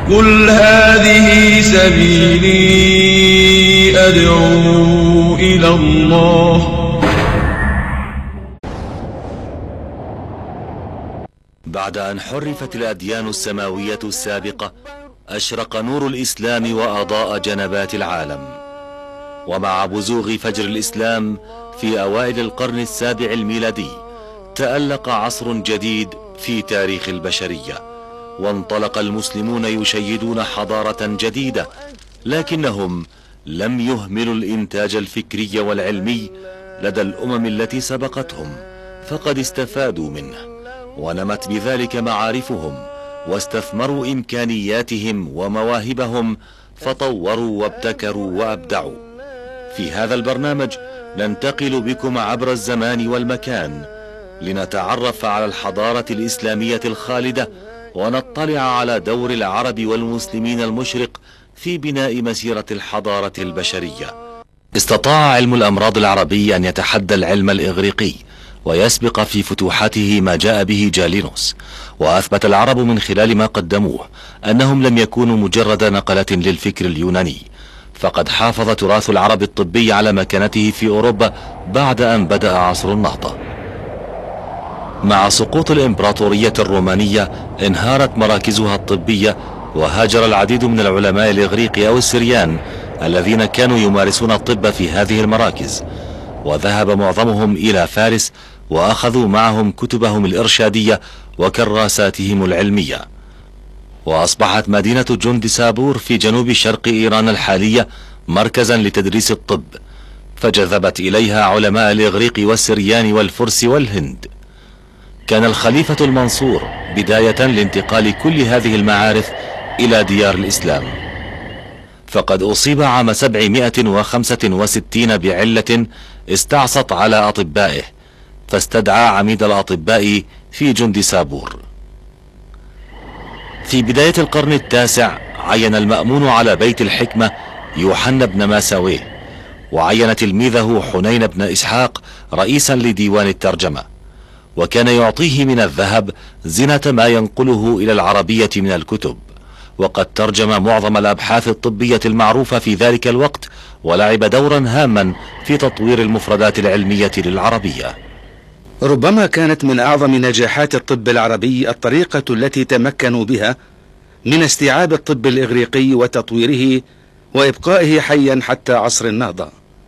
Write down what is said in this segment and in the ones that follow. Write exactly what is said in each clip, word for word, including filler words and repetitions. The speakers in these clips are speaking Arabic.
قل هذه سبيلي أدعو إلى الله. بعد أن حرفت الأديان السماوية السابقة أشرق نور الإسلام وأضاء جنبات العالم. ومع بزوغ فجر الإسلام في أوائل القرن السابع الميلادي تألق عصر جديد في تاريخ البشرية، وانطلق المسلمون يشيدون حضارة جديدة، لكنهم لم يهملوا الإنتاج الفكري والعلمي لدى الأمم التي سبقتهم، فقد استفادوا منه ونمت بذلك معارفهم واستثمروا إمكانياتهم ومواهبهم فطوروا وابتكروا وأبدعوا. في هذا البرنامج ننتقل بكم عبر الزمان والمكان لنتعرف على الحضارة الإسلامية الخالدة ونطلع على دور العرب والمسلمين المشرق في بناء مسيرة الحضارة البشرية. استطاع علم الأمراض العربي أن يتحدى العلم الإغريقي ويسبق في فتوحاته ما جاء به جالينوس، وأثبت العرب من خلال ما قدموه أنهم لم يكونوا مجرد نقلة للفكر اليوناني، فقد حافظ تراث العرب الطبي على مكانته في أوروبا بعد أن بدأ عصر النهضة. مع سقوط الإمبراطورية الرومانية انهارت مراكزها الطبية، وهاجر العديد من العلماء الإغريق أو السريان الذين كانوا يمارسون الطب في هذه المراكز، وذهب معظمهم إلى فارس وأخذوا معهم كتبهم الإرشادية وكراساتهم العلمية. وأصبحت مدينة جندسابور في جنوب شرق إيران الحالية مركزا لتدريس الطب، فجذبت إليها علماء الإغريق والسريان والفرس والهند. كان الخليفة المنصور بداية لانتقال كل هذه المعارف إلى ديار الإسلام، فقد أصيب عام سبعمائة وخمسة وستين بعلة استعصت على أطبائه، فاستدعى عميد الأطباء في جندسابور. في بداية القرن التاسع عين المأمون على بيت الحكمة يوحنا بن ماساويه، وعين تلميذه حنين بن إسحاق رئيسا لديوان الترجمة، وكان يعطيه من الذهب زنة ما ينقله إلى العربية من الكتب، وقد ترجم معظم الأبحاث الطبية المعروفة في ذلك الوقت، ولعب دورا هاما في تطوير المفردات العلمية للعربية. ربما كانت من أعظم نجاحات الطب العربي الطريقة التي تمكنوا بها من استيعاب الطب الإغريقي وتطويره وإبقائه حيا حتى عصر النهضة.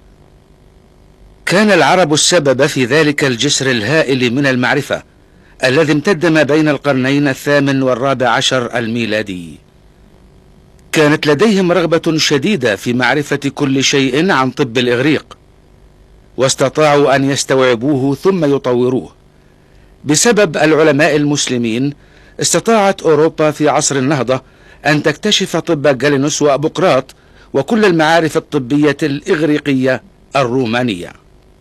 كان العرب السبب في ذلك الجسر الهائل من المعرفة الذي امتد ما بين القرنين الثامن والرابع عشر الميلادي. كانت لديهم رغبة شديدة في معرفة كل شيء عن طب الإغريق، واستطاعوا أن يستوعبوه ثم يطوروه. بسبب العلماء المسلمين استطاعت أوروبا في عصر النهضة أن تكتشف طب جالينوس وأبوقراط وكل المعارف الطبية الإغريقية الرومانية.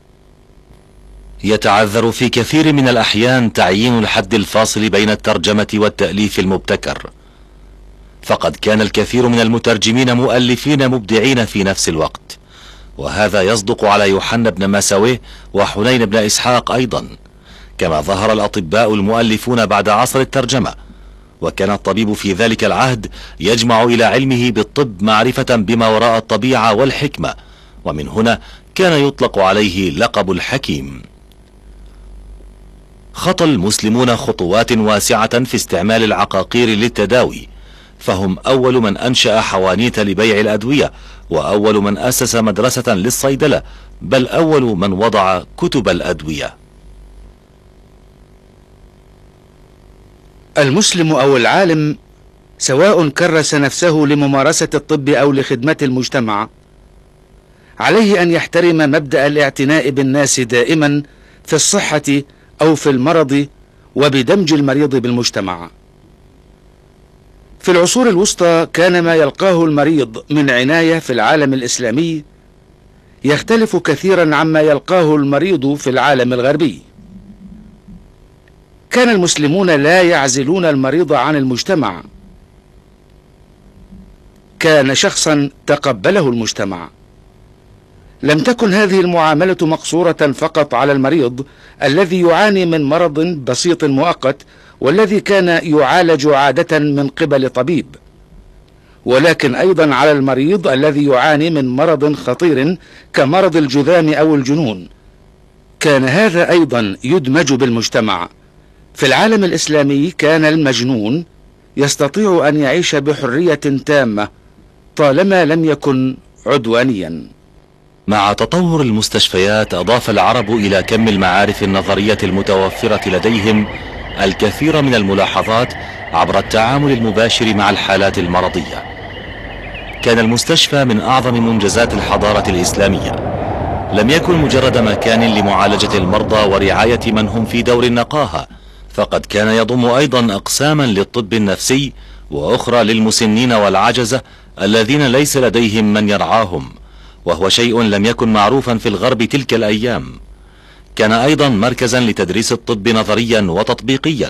يتعذر في كثير من الأحيان تعيين الحد الفاصل بين الترجمة والتأليف المبتكر، فقد كان الكثير من المترجمين مؤلفين مبدعين في نفس الوقت، وهذا يصدق على يوحنا بن ماساويه وحنين بن إسحاق أيضا، كما ظهر الأطباء المؤلفون بعد عصر الترجمة. وكان الطبيب في ذلك العهد يجمع إلى علمه بالطب معرفة بما وراء الطبيعة والحكمة، ومن هنا كان يطلق عليه لقب الحكيم. خطى المسلمون خطوات واسعة في استعمال العقاقير للتداوي، فهم أول من أنشأ حوانيت لبيع الأدوية، وأول من أسس مدرسة للصيدلة، بل أول من وضع كتب الأدوية. المسلم أو العالم سواء كرس نفسه لممارسة الطب أو لخدمة المجتمع عليه أن يحترم مبدأ الاعتناء بالناس دائما في الصحة أو في المرض، وبدمج المريض بالمجتمع. في العصور الوسطى كان ما يلقاه المريض من عناية في العالم الإسلامي يختلف كثيرا عما يلقاه المريض في العالم الغربي. كان المسلمون لا يعزلون المريض عن المجتمع، كان شخصا تقبله المجتمع. لم تكن هذه المعاملة مقصورة فقط على المريض الذي يعاني من مرض بسيط مؤقت والذي كان يعالج عادة من قبل طبيب، ولكن أيضا على المريض الذي يعاني من مرض خطير كمرض الجذام أو الجنون. كان هذا أيضا يدمج بالمجتمع. في العالم الإسلامي كان المجنون يستطيع أن يعيش بحرية تامة طالما لم يكن عدوانيا. مع تطور المستشفيات أضاف العرب إلى كم المعارف النظرية المتوفرة لديهم الكثير من الملاحظات عبر التعامل المباشر مع الحالات المرضية. كان المستشفى من أعظم منجزات الحضارة الإسلامية. لم يكن مجرد مكان لمعالجة المرضى ورعاية من هم في دور النقاهة، فقد كان يضم أيضا أقساما للطب النفسي وأخرى للمسنين والعجزة الذين ليس لديهم من يرعاهم، وهو شيء لم يكن معروفا في الغرب تلك الأيام. كان أيضا مركزا لتدريس الطب نظريا وتطبيقيا،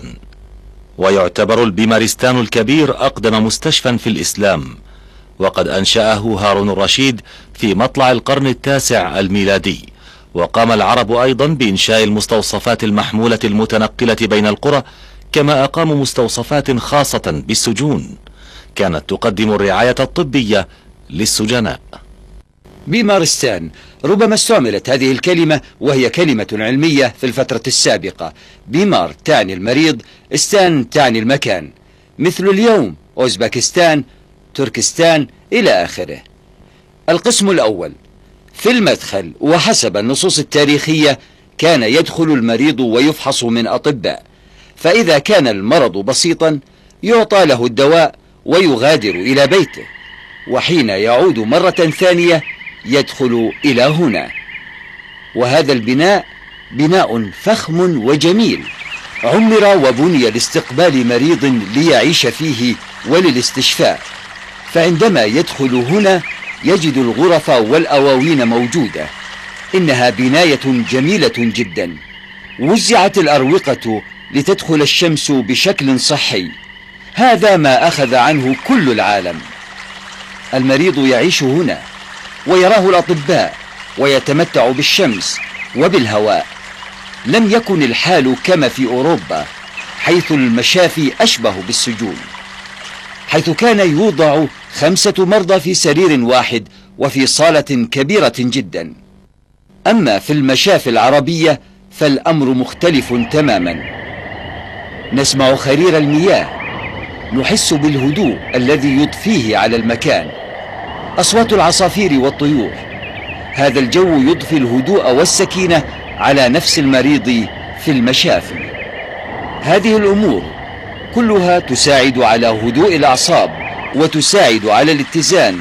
ويعتبر البيمارستان الكبير أقدم مستشفى في الإسلام، وقد أنشأه هارون الرشيد في مطلع القرن التاسع الميلادي. وقام العرب أيضا بإنشاء المستوصفات المحمولة المتنقلة بين القرى، كما أقاموا مستوصفات خاصة بالسجون كانت تقدم الرعاية الطبية للسجناء. بيمارستان ربما استعملت هذه الكلمة وهي كلمة علمية في الفترة السابقة. بيمار تعني المريض، استان تعني المكان، مثل اليوم أوزبكستان، تركستان إلى آخره. القسم الأول في المدخل، وحسب النصوص التاريخية كان يدخل المريض ويفحص من أطباء، فإذا كان المرض بسيطا يعطى له الدواء ويغادر إلى بيته، وحين يعود مرة ثانية يدخل إلى هنا. وهذا البناء بناء فخم وجميل، عمر وبني لاستقبال مريض ليعيش فيه وللاستشفاء، فعندما يدخل هنا يجد الغرف والأواوين موجودة. إنها بناية جميلة جدا. وزعت الأروقة لتدخل الشمس بشكل صحي، هذا ما أخذ عنه كل العالم. المريض يعيش هنا ويراه الأطباء ويتمتع بالشمس وبالهواء. لم يكن الحال كما في أوروبا، حيث المشافي أشبه بالسجون، حيث كان يوضع خمسة مرضى في سرير واحد وفي صالة كبيرة جدا. أما في المشافي العربية فالأمر مختلف تماما. نسمع خرير المياه، نحس بالهدوء الذي يضفيه على المكان، أصوات العصافير والطيور. هذا الجو يضفي الهدوء والسكينة على نفس المريض في المشافي. هذه الأمور كلها تساعد على هدوء الأعصاب، وتساعد على الاتزان،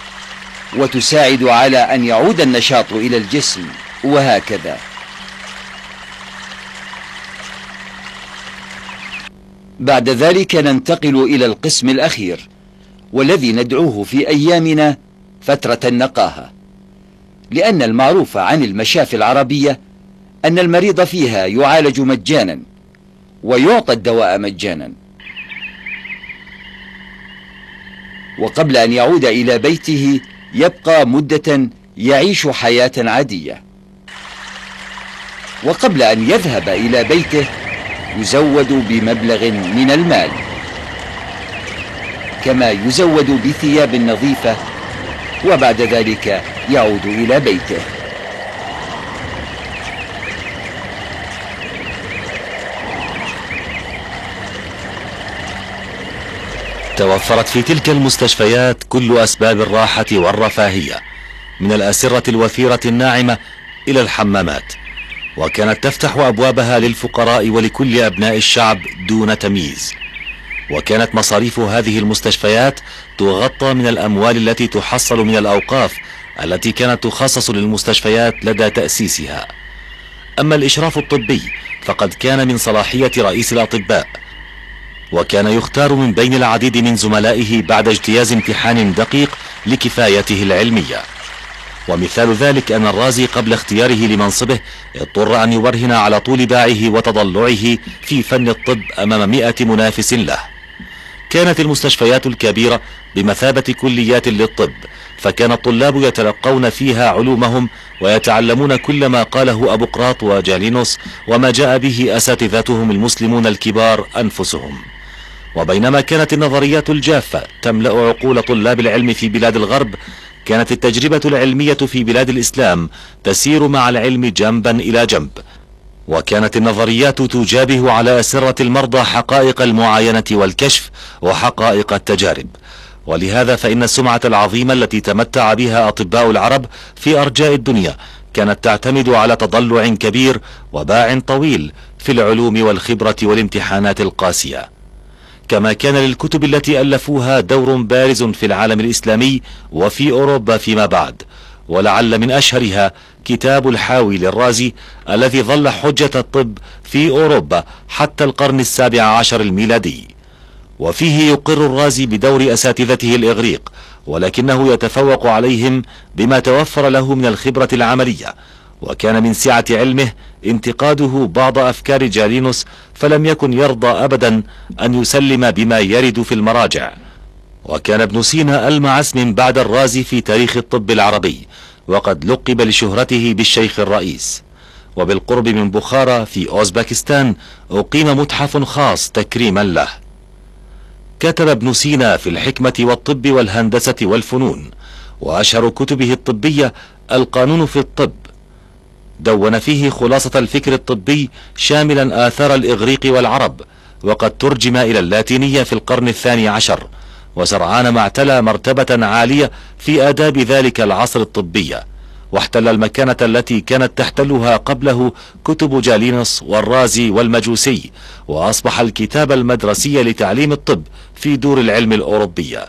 وتساعد على أن يعود النشاط إلى الجسم، وهكذا. بعد ذلك ننتقل إلى القسم الأخير، والذي ندعوه في أيامنا فترة النقاهة، لأن المعروف عن المشافي العربية أن المريض فيها يعالج مجانا ويعطى الدواء مجانا، وقبل أن يعود إلى بيته يبقى مدة يعيش حياة عادية، وقبل أن يذهب إلى بيته يزود بمبلغ من المال، كما يزود بثياب نظيفة، وبعد ذلك يعود إلى بيته. توفرت في تلك المستشفيات كل أسباب الراحة والرفاهية، من الأسرة الوثيرة الناعمة إلى الحمامات، وكانت تفتح أبوابها للفقراء ولكل أبناء الشعب دون تمييز. وكانت مصاريف هذه المستشفيات تغطى من الأموال التي تحصل من الأوقاف التي كانت تخصص للمستشفيات لدى تأسيسها. أما الإشراف الطبي فقد كان من صلاحية رئيس الأطباء، وكان يختار من بين العديد من زملائه بعد اجتياز امتحان دقيق لكفايته العلمية. ومثال ذلك أن الرازي قبل اختياره لمنصبه اضطر أن يبرهن على طول باعه وتضلعه في فن الطب أمام مئة منافس له. كانت المستشفيات الكبيرة بمثابة كليات للطب، فكان الطلاب يتلقون فيها علومهم ويتعلمون كل ما قاله أبوقراط وجالينوس وما جاء به أساتذتهم المسلمون الكبار أنفسهم. وبينما كانت النظريات الجافة تملأ عقول طلاب العلم في بلاد الغرب، كانت التجربة العلمية في بلاد الإسلام تسير مع العلم جنبا إلى جنب، وكانت النظريات تجابه على أسرة المرضى حقائق المعاينة والكشف وحقائق التجارب. ولهذا فإن السمعة العظيمة التي تمتع بها أطباء العرب في أرجاء الدنيا كانت تعتمد على تضلع كبير وباع طويل في العلوم والخبرة والامتحانات القاسية. كما كان للكتب التي ألفوها دور بارز في العالم الإسلامي وفي أوروبا فيما بعد، ولعل من أشهرها كتاب الحاوي للرازي الذي ظل حجة الطب في أوروبا حتى القرن السابع عشر الميلادي. وفيه يقر الرازي بدور أساتذته الإغريق، ولكنه يتفوق عليهم بما توفر له من الخبرة العملية، وكان من سعة علمه انتقاده بعض أفكار جالينوس، فلم يكن يرضى أبدا أن يسلم بما يرد في المراجع. وكان ابن سينا ألمع اسم بعد الرازي في تاريخ الطب العربي، وقد لقب لشهرته بالشيخ الرئيس. وبالقرب من بخارى في أوزباكستان أقيم متحف خاص تكريما له. كتب ابن سينا في الحكمة والطب والهندسة والفنون، وأشهر كتبه الطبية القانون في الطب. دون فيه خلاصة الفكر الطبي شاملا آثار الإغريق والعرب، وقد ترجم إلى اللاتينية في القرن الثاني عشر، وسرعان ما اعتلى مرتبة عالية في آداب ذلك العصر الطبية، واحتل المكانة التي كانت تحتلها قبله كتب جالينوس والرازي والمجوسي، وأصبح الكتاب المدرسي لتعليم الطب في دور العلم الأوروبية.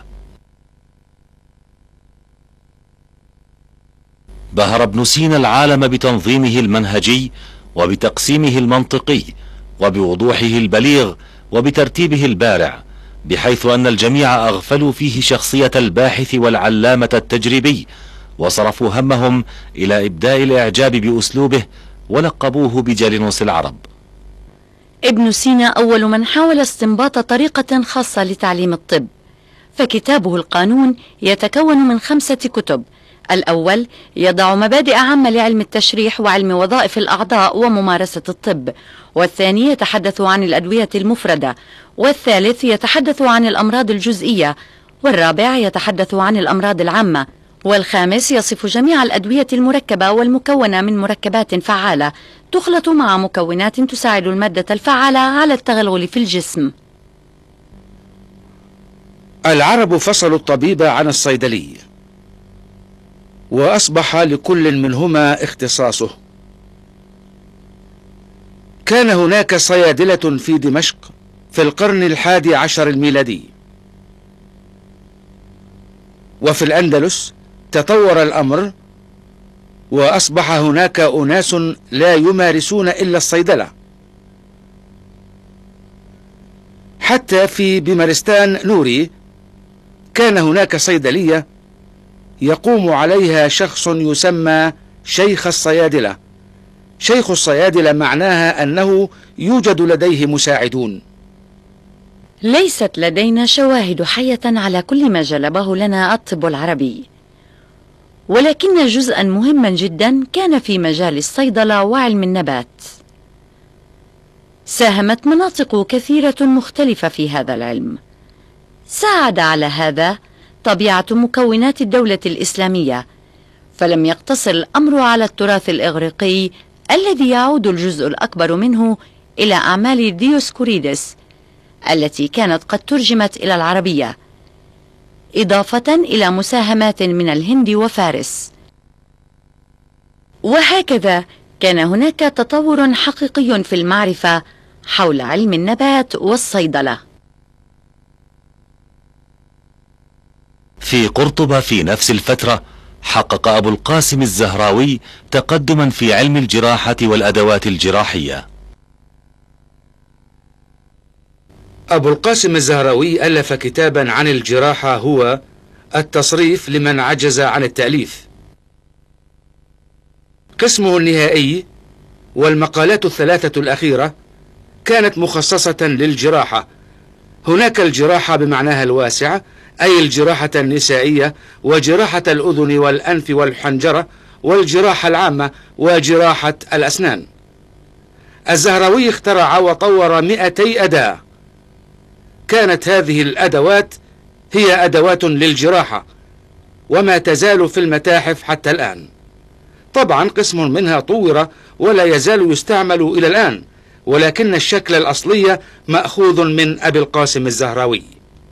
بهر ابن سينا العالم بتنظيمه المنهجي وبتقسيمه المنطقي وبوضوحه البليغ وبترتيبه البارع، بحيث أن الجميع أغفلوا فيه شخصية الباحث والعلامة التجريبي، وصرفوا همهم إلى إبداء الإعجاب بأسلوبه، ولقبوه بجالينوس العرب. ابن سينا أول من حاول استنباط طريقة خاصة لتعليم الطب، فكتابه القانون يتكون من خمسة كتب. الأول يضع مبادئ عامة لعلم التشريح وعلم وظائف الأعضاء وممارسة الطب، والثاني يتحدث عن الأدوية المفردة، والثالث يتحدث عن الأمراض الجزئية، والرابع يتحدث عن الأمراض العامة، والخامس يصف جميع الأدوية المركبة والمكونة من مركبات فعالة تخلط مع مكونات تساعد المادة الفعالة على التغلغل في الجسم. العرب فصلوا الطبيب عن الصيدلي، وأصبح لكل منهما اختصاصه. كان هناك صيادلة في دمشق في القرن الحادي عشر الميلادي، وفي الأندلس تطور الأمر وأصبح هناك أناس لا يمارسون إلا الصيدلة. حتى في بمارستان نوري كان هناك صيدلية يقوم عليها شخص يسمى شيخ الصيادلة. شيخ الصيادلة معناها أنه يوجد لديه مساعدون. ليست لدينا شواهد حية على كل ما جلبه لنا الطب العربي، ولكن جزءا مهما جدا كان في مجال الصيدلة وعلم النبات. ساهمت مناطق كثيرة مختلفة في هذا العلم. ساعد على هذا طبيعة مكونات الدولة الإسلامية، فلم يقتصر الأمر على التراث الإغريقي الذي يعود الجزء الأكبر منه إلى أعمال ديوسكوريدس التي كانت قد ترجمت إلى العربية، إضافة إلى مساهمات من الهند وفارس. وهكذا كان هناك تطور حقيقي في المعرفة حول علم النبات والصيدلة. في قرطبة في نفس الفترة حقق أبو القاسم الزهراوي تقدما في علم الجراحة والأدوات الجراحية. أبو القاسم الزهراوي ألف كتابا عن الجراحة هو التصريف لمن عجز عن التأليف. قسمه النهائي والمقالات الثلاثة الأخيرة كانت مخصصة للجراحة. هناك الجراحة بمعناها الواسع، أي الجراحة النسائية وجراحة الأذن والأنف والحنجرة والجراحة العامة وجراحة الأسنان. الزهراوي اخترع وطور مئتي أداة، كانت هذه الأدوات هي أدوات للجراحة، وما تزال في المتاحف حتى الآن. طبعا قسم منها طور ولا يزال يستعمل إلى الآن، ولكن الشكل الأصلي مأخوذ من أبي القاسم الزهراوي.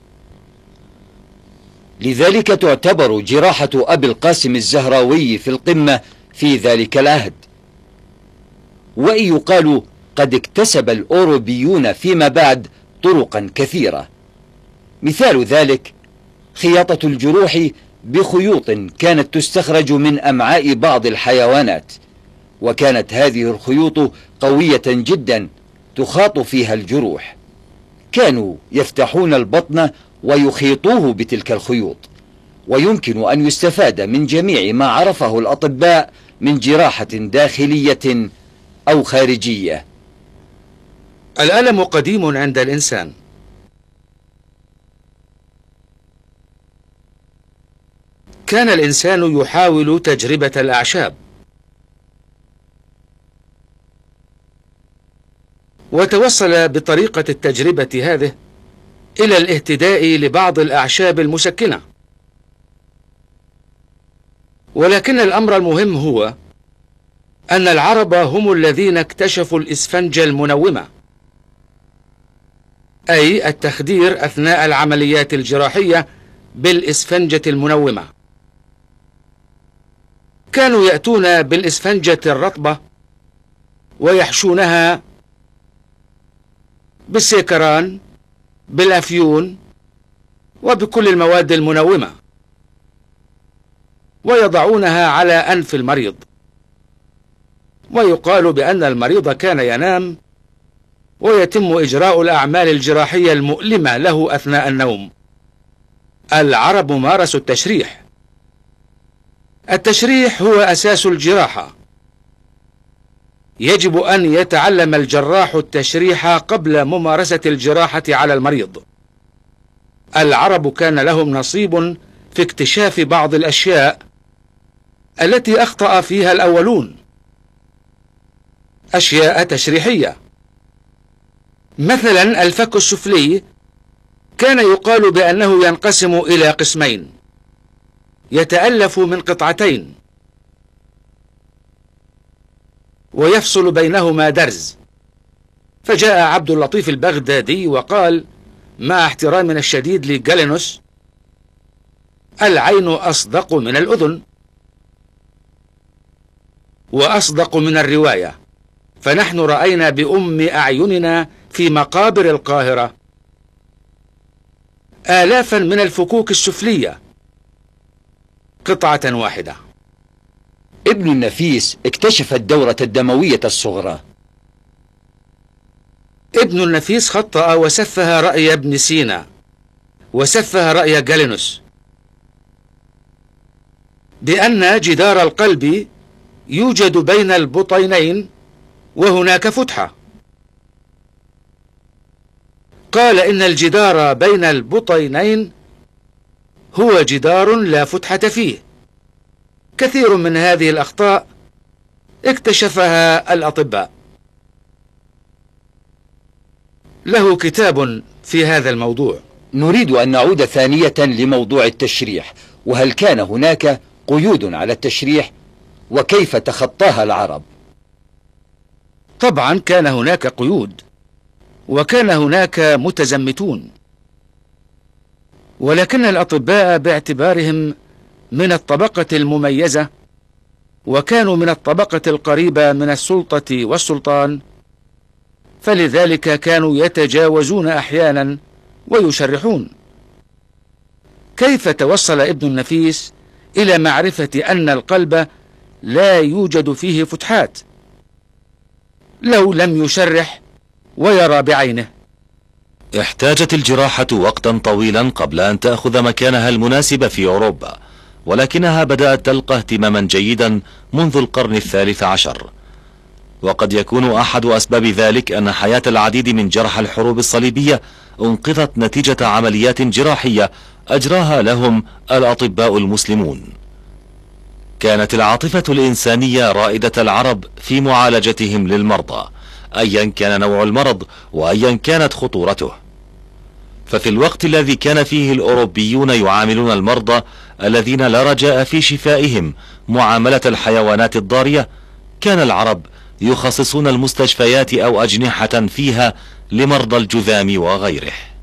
لذلك تعتبر جراحة أبي القاسم الزهراوي في القمة في ذلك العهد. وإن يقال قد اكتسب الأوروبيون فيما بعد طرقا كثيرة، مثال ذلك خياطة الجروح بخيوط كانت تستخرج من أمعاء بعض الحيوانات، وكانت هذه الخيوط قوية جدا تخاط فيها الجروح. كانوا يفتحون البطن ويخيطوه بتلك الخيوط، ويمكن أن يستفاد من جميع ما عرفه الأطباء من جراحة داخلية أو خارجية. الألم قديم عند الإنسان. كان الإنسان يحاول تجربة الأعشاب، وتوصل بطريقة التجربة هذه إلى الاهتداء لبعض الأعشاب المسكنة. ولكن الأمر المهم هو أن العرب هم الذين اكتشفوا الإسفنج المنومة، أي التخدير أثناء العمليات الجراحية بالإسفنجة المنومة. كانوا يأتون بالإسفنجة الرطبة ويحشونها بالسيكران، بالأفيون، وبكل المواد المنومة، ويضعونها على أنف المريض. ويقال بأن المريض كان ينام ويتم إجراء الأعمال الجراحية المؤلمة له أثناء النوم. العرب مارسوا التشريح. التشريح هو أساس الجراحة. يجب أن يتعلم الجراح التشريح قبل ممارسة الجراحة على المريض. العرب كان لهم نصيب في اكتشاف بعض الأشياء التي أخطأ فيها الأولون، أشياء تشريحية. مثلا الفك السفلي كان يقال بأنه ينقسم إلى قسمين، يتألف من قطعتين ويفصل بينهما درز. فجاء عبد اللطيف البغدادي وقال مع احترامنا الشديد لجالينوس: العين أصدق من الأذن وأصدق من الرواية، فنحن رأينا بأم أعيننا في مقابر القاهرة آلافا من الفكوك السفلية قطعة واحدة. ابن النفيس اكتشف الدورة الدموية الصغرى. ابن النفيس خطأ وسفه رأي ابن سينا، وسفه رأي جالينوس بأن جدار القلب يوجد بين البطينين وهناك فتحة. قال إن الجدار بين البطينين هو جدار لا فتحة فيه. كثير من هذه الأخطاء اكتشفها الأطباء. له كتاب في هذا الموضوع. نريد أن نعود ثانية لموضوع التشريح، وهل كان هناك قيود على التشريح وكيف تخطاها العرب؟ طبعا كان هناك قيود، وكان هناك متزمتون، ولكن الأطباء باعتبارهم من الطبقة المميزة وكانوا من الطبقة القريبة من السلطة والسلطان، فلذلك كانوا يتجاوزون أحيانا ويشرحون. كيف توصل ابن النفيس إلى معرفة أن القلب لا يوجد فيه فتحات لو لم يشرح ويرى بعينه؟ احتاجت الجراحة وقتا طويلا قبل أن تأخذ مكانها المناسب في أوروبا، ولكنها بدأت تلقى اهتماما جيدا منذ القرن الثالث عشر. وقد يكون أحد أسباب ذلك أن حياة العديد من جرحى الحروب الصليبية انقضت نتيجة عمليات جراحية أجراها لهم الأطباء المسلمون. كانت العاطفة الإنسانية رائدة العرب في معالجتهم للمرضى، أيا كان نوع المرض وأيا كانت خطورته. ففي الوقت الذي كان فيه الأوروبيون يعاملون المرضى الذين لا رجاء في شفائهم معاملة الحيوانات الضارية، كان العرب يخصصون المستشفيات أو أجنحة فيها لمرضى الجذام وغيره.